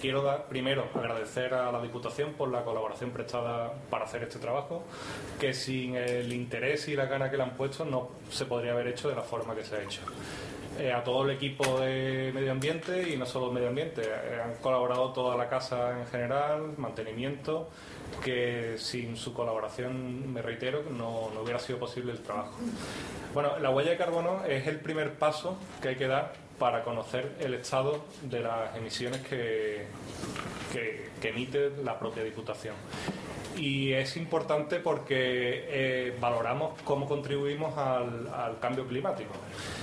quiero primero agradecer a la Diputación por la colaboración prestada para hacer este trabajo, que sin el interés y la gana que le han puesto no se podría haber hecho de la forma que se ha hecho. A todo el equipo de medio ambiente, y no solo medio ambiente, han colaborado toda la casa en general, mantenimiento, que sin su colaboración, me reitero, no hubiera sido posible el trabajo. Bueno, la huella de carbono es el primer paso que hay que dar para conocer el estado de las emisiones que emite la propia Diputación. Y es importante porque valoramos cómo contribuimos al cambio climático.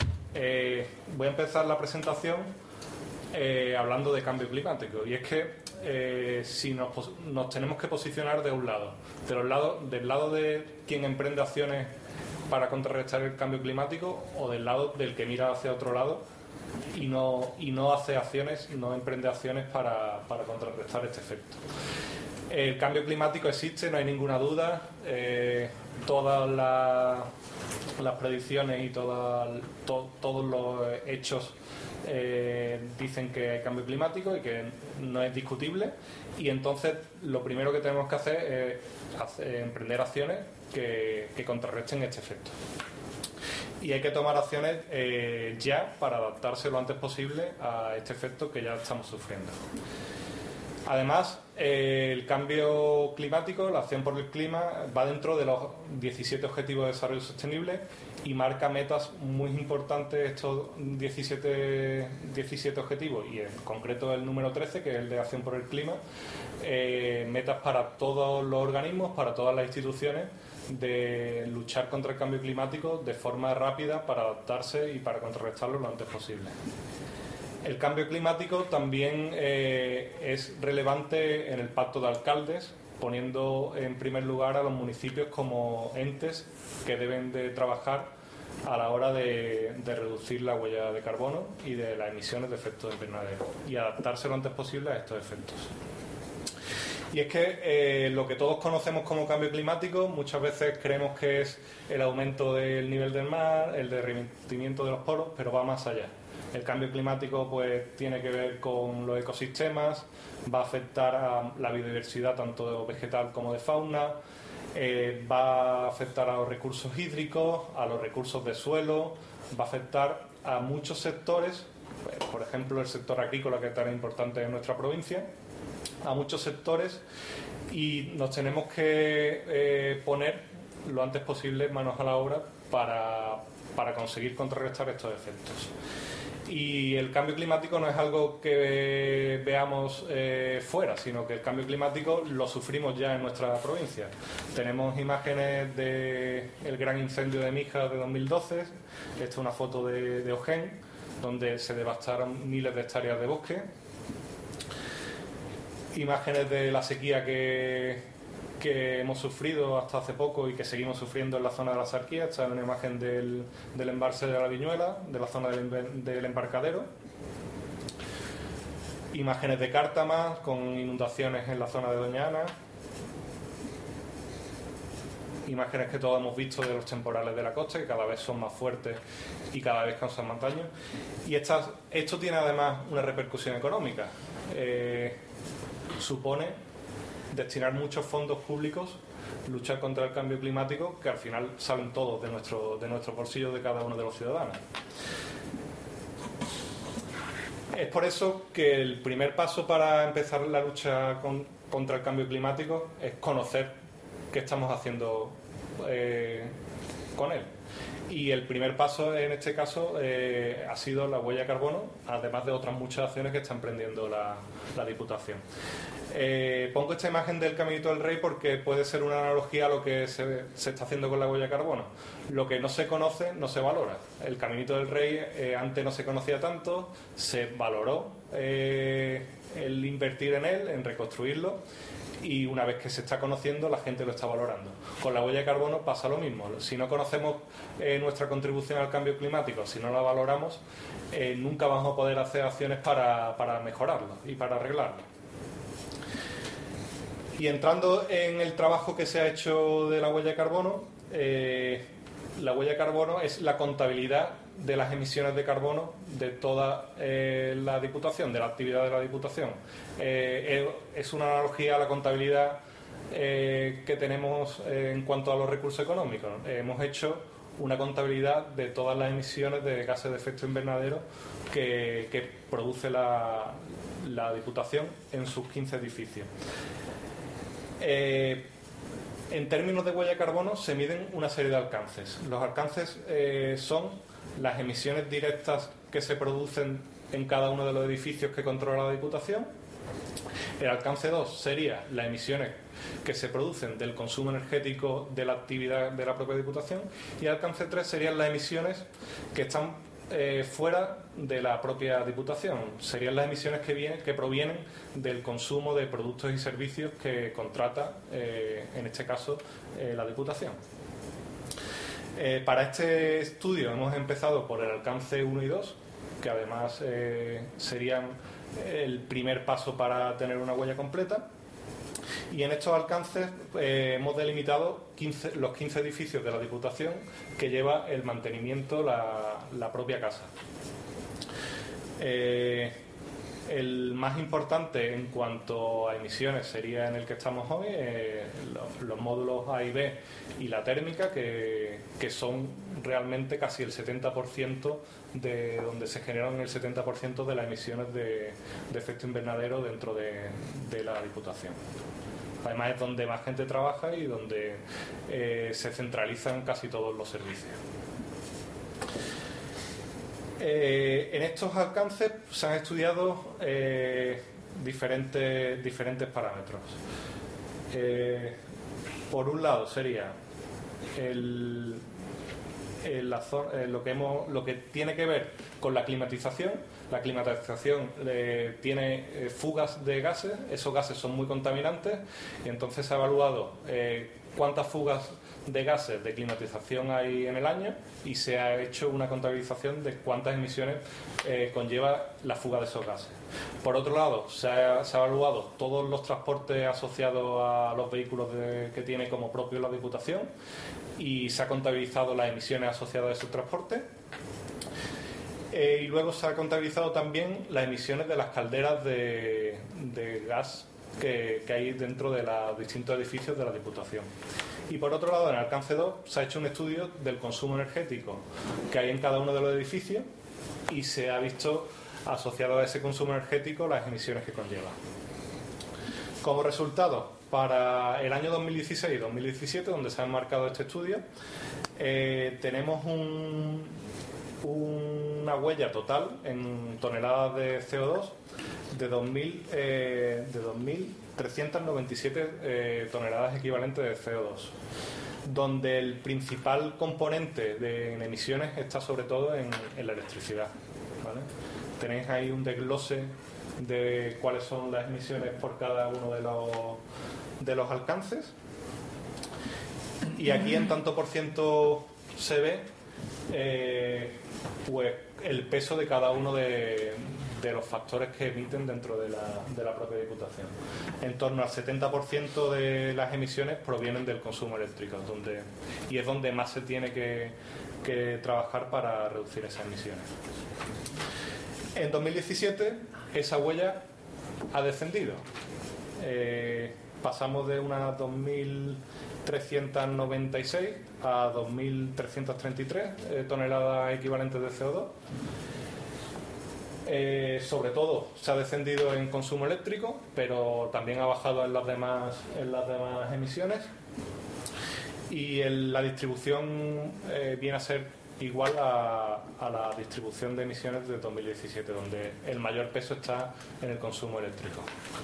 Voy a empezar la presentación hablando de cambio climático, y es que si nos tenemos que posicionar de un lado, del lado de quien emprende acciones para contrarrestar el cambio climático, o del lado del que mira hacia otro lado y no hace acciones, no emprende acciones para contrarrestar este efecto. El cambio climático existe, no hay ninguna duda. Todas las predicciones y todos los hechos dicen que hay cambio climático y que no es discutible, y entonces lo primero que tenemos que hacer es emprender acciones que contrarresten este efecto. Y hay que tomar acciones ya para adaptarse lo antes posible a este efecto que ya estamos sufriendo. Además, el cambio climático, la acción por el clima, va dentro de los 17 Objetivos de Desarrollo Sostenible y marca metas muy importantes, estos 17 objetivos, y en concreto el número 13, que es el de acción por el clima, metas para todos los organismos, para todas las instituciones, de luchar contra el cambio climático de forma rápida para adaptarse y para contrarrestarlo lo antes posible. El cambio climático también es relevante en el Pacto de Alcaldes, poniendo en primer lugar a los municipios como entes que deben de trabajar a la hora de reducir la huella de carbono y de las emisiones de efectos invernadero, y adaptarse lo antes posible a estos efectos. Y es que lo que todos conocemos como cambio climático muchas veces creemos que es el aumento del nivel del mar, el derretimiento de los polos, pero va más allá. El cambio climático pues tiene que ver con los ecosistemas, va a afectar a la biodiversidad tanto vegetal como de fauna, va a afectar a los recursos hídricos, a los recursos de suelo, va a afectar a muchos sectores, por ejemplo el sector agrícola, que es tan importante en nuestra provincia, a muchos sectores, y nos tenemos que poner lo antes posible manos a la obra para conseguir contrarrestar estos efectos. Y el cambio climático no es algo que veamos fuera, sino que el cambio climático lo sufrimos ya en nuestra provincia. Tenemos imágenes del gran incendio de Mijas de 2012, esta es una foto de Ojén, donde se devastaron miles de hectáreas de bosque. Imágenes de la sequía que hemos sufrido hasta hace poco y que seguimos sufriendo en la zona de la Sarquía. Esta es una imagen del embalse de la Viñuela, de la zona del embarcadero. Imágenes de Cártama con inundaciones en la zona de Doña Ana. Imágenes que todos hemos visto de los temporales de la costa, que cada vez son más fuertes y cada vez causan más daño. Y esto tiene además una repercusión económica. Supone destinar muchos fondos públicos, luchar contra el cambio climático, que al final salen todos de nuestros bolsillos, de cada uno de los ciudadanos. Es por eso que el primer paso para empezar la lucha contra el cambio climático es conocer qué estamos haciendo con él. Y el primer paso en este caso ha sido la huella de carbono, además de otras muchas acciones que está emprendiendo la Diputación. Pongo esta imagen del Caminito del Rey porque puede ser una analogía a lo que se está haciendo con la huella de carbono. Lo que no se conoce no se valora. El Caminito del Rey antes no se conocía tanto, se valoró el invertir en él, en reconstruirlo, y una vez que se está conociendo la gente lo está valorando. Con la huella de carbono pasa lo mismo. Si no conocemos nuestra contribución al cambio climático, si no la valoramos, nunca vamos a poder hacer acciones para mejorarlo y para arreglarlo. Y entrando en el trabajo que se ha hecho de la huella de carbono, la huella de carbono es la contabilidad de las emisiones de carbono de toda la Diputación, de la actividad de la Diputación. Es una analogía a la contabilidad que tenemos en cuanto a los recursos económicos. Hemos hecho una contabilidad de todas las emisiones de gases de efecto invernadero que produce la Diputación en sus 15 edificios. En términos de huella de carbono se miden una serie de alcances. Los alcances son las emisiones directas que se producen en cada uno de los edificios que controla la Diputación. El alcance 2 sería las emisiones que se producen del consumo energético de la actividad de la propia Diputación, y el alcance 3 serían las emisiones que están fuera de la propia Diputación. Serían las emisiones que provienen del consumo de productos y servicios que contrata, en este caso, la Diputación. Para este estudio hemos empezado por el alcance 1 y 2, que además serían el primer paso para tener una huella completa. Y en estos alcances hemos delimitado los 15 edificios de la Diputación que lleva el mantenimiento la propia casa. El más importante en cuanto a emisiones sería en el que estamos hoy, los módulos A y B y la térmica, que son realmente casi el 70% de donde se generan el 70% de las emisiones de efecto invernadero dentro de la Diputación. Además es donde más gente trabaja y donde se centralizan casi todos los servicios. En estos alcances se han estudiado diferentes parámetros. Por un lado sería lo que tiene que ver con la climatización. La climatización tiene fugas de gases, esos gases son muy contaminantes, y entonces se ha evaluado cuántas fugas de gases de climatización hay en el año, y se ha hecho una contabilización de cuántas emisiones conlleva la fuga de esos gases. Por otro lado, se ha evaluado todos los transportes asociados a los vehículos que tiene como propio la Diputación, y se ha contabilizado las emisiones asociadas a esos transportes. Y luego se ha contabilizado también las emisiones de las calderas de gas que hay dentro de los distintos edificios de la Diputación. Y por otro lado, en el alcance 2 se ha hecho un estudio del consumo energético que hay en cada uno de los edificios, y se ha visto asociado a ese consumo energético las emisiones que conlleva. Como resultado, para el año 2016 y 2017, donde se ha enmarcado este estudio, tenemos una huella total en toneladas de CO2 de 2.397 toneladas equivalentes de CO2, donde el principal componente en emisiones está sobre todo en la electricidad, ¿vale? Tenéis ahí un desglose de cuáles son las emisiones por cada uno de los alcances, y aquí en tanto por ciento se ve pues el peso de cada uno de los factores que emiten dentro de la propia Diputación. En torno al 70% de las emisiones provienen del consumo eléctrico, y es donde más se tiene que trabajar para reducir esas emisiones. En 2017 esa huella ha descendido. Pasamos de unas 2.396 a 2.333 toneladas equivalentes de CO2. Sobre todo se ha descendido en consumo eléctrico, pero también ha bajado en las demás emisiones, y la distribución viene a ser igual a la distribución de emisiones de 2017, donde el mayor peso está en el consumo eléctrico.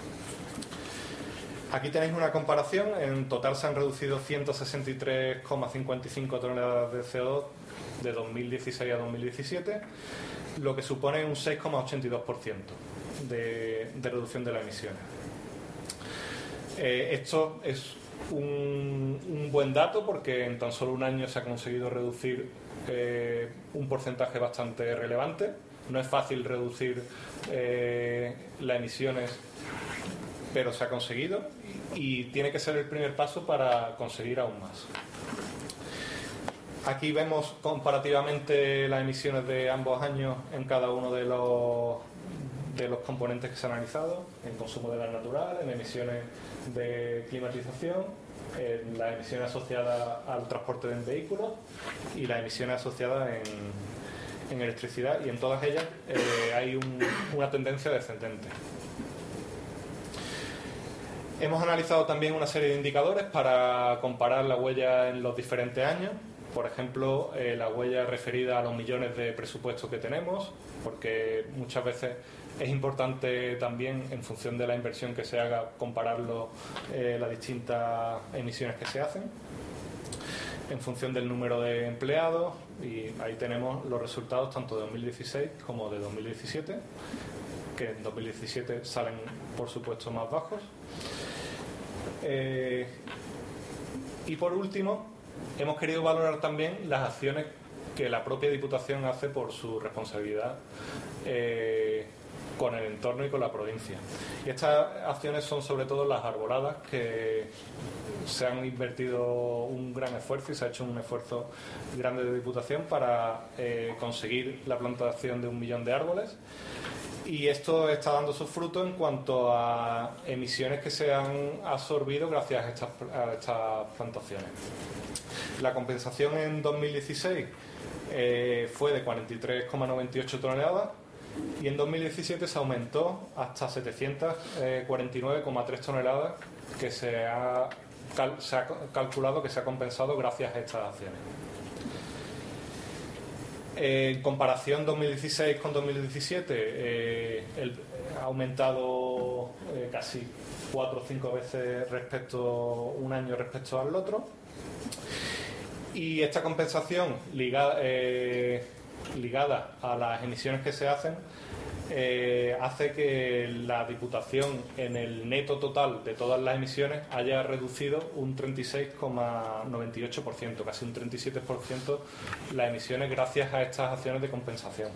Aquí tenéis una comparación. En total se han reducido 163,55 toneladas de CO2 de 2016 a 2017, lo que supone un 6,82% de reducción de las emisiones. Esto es un buen dato, porque en tan solo un año se ha conseguido reducir un porcentaje bastante relevante. No es fácil reducir las emisiones, pero se ha conseguido, y tiene que ser el primer paso para conseguir aún más. Aquí vemos comparativamente las emisiones de ambos años en cada uno de los componentes que se han analizado, en consumo de gas natural, en emisiones de climatización, en las emisiones asociadas al transporte de vehículos y las emisiones asociadas en electricidad, y en todas ellas hay una tendencia descendente. Hemos analizado también una serie de indicadores para comparar la huella en los diferentes años. Por ejemplo, la huella referida a los millones de presupuestos que tenemos, porque muchas veces es importante también, en función de la inversión que se haga, compararlo las distintas emisiones que se hacen, en función del número de empleados, y ahí tenemos los resultados tanto de 2016 como de 2017, que en 2017 salen, por supuesto, más bajos. Y por último, hemos querido valorar también las acciones que la propia Diputación hace por su responsabilidad con el entorno y con la provincia. Y estas acciones son sobre todo las arboladas, que se han invertido un gran esfuerzo y se ha hecho un esfuerzo grande de Diputación para conseguir la plantación de 1 millón de árboles. Y esto está dando sus frutos en cuanto a emisiones que se han absorbido gracias a estas plantaciones. La compensación en 2016 fue de 43,98 toneladas y en 2017 se aumentó hasta 749,3 toneladas, que se ha calculado que se ha compensado gracias a estas acciones. En comparación 2016 con 2017, ha aumentado casi 4 o 5 veces un año respecto al otro. Y esta compensación ligada a las emisiones que se hacen hace que la Diputación, en el neto total de todas las emisiones, haya reducido un 36,98%, casi un 37% las emisiones, gracias a estas acciones de compensación.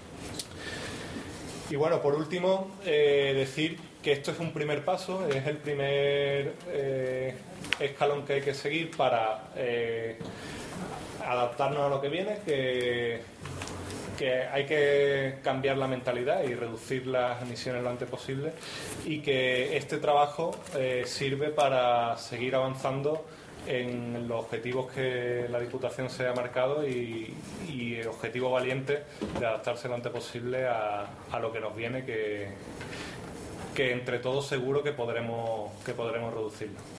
Y bueno, por último, decir que esto es un primer paso, es el primer escalón que hay que seguir para adaptarnos a lo que viene, que hay que cambiar la mentalidad y reducir las emisiones lo antes posible, y que este trabajo sirve para seguir avanzando en los objetivos que la Diputación se ha marcado y el objetivo valiente de adaptarse lo antes posible a lo que nos viene, que entre todos seguro que podremos reducirlo.